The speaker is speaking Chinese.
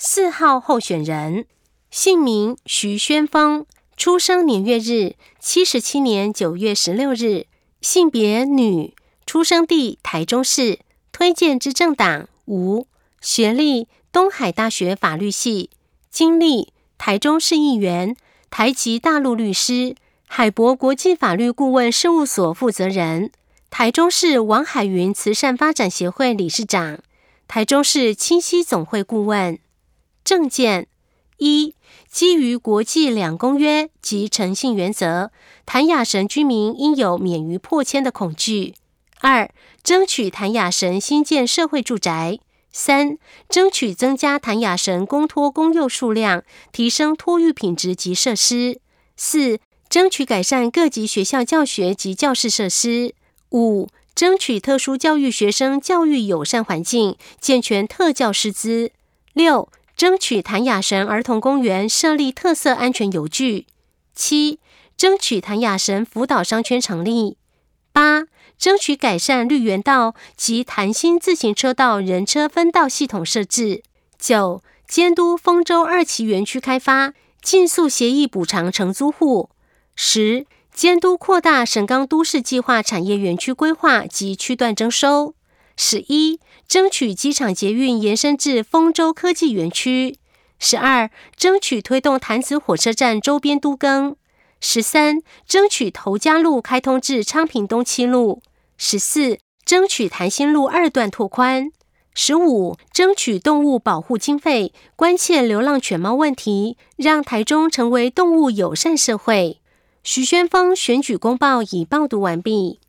4号候选人，姓名徐宣峰，出生年月日77年9月16日，性别女，出生地台中市，推荐之政党无，学历东海大学法律系，经历台中市议员、台籍大陆律师、海博国际法律顾问事务所负责人，台中市王海云慈善发展协会理事长，台中市清溪总会顾问。政见一，基于国际2公约及诚信原则，谭雅神居民应有免于迫迁的恐惧。2，争取谭雅神新建社会住宅。3，争取增加谭雅神公托公幼数量，提升托育品质及设施。4，争取改善各级学校教学及教室设施。5，争取特殊教育学生教育友善环境，健全特教师资。6，争取谭雅神儿童公园设立特色安全游具。7，争取谭雅神辅导商圈成立。8，争取改善绿园道及弹性自行车道人车分道系统设置。9，监督丰州2期园区开发，尽速协议补偿承租户。10，监督扩大省纲都市计划产业园区规划及区段征收。11，争取机场捷运延伸至丰州科技园区。12，争取推动潭子火车站周边都更。13，争取头家路开通至昌平东7路。14，争取潭心路2段拓宽。15，争取动物保护经费，关切流浪犬猫问题，让台中成为动物友善社会。徐宣峰选举公报已报读完毕。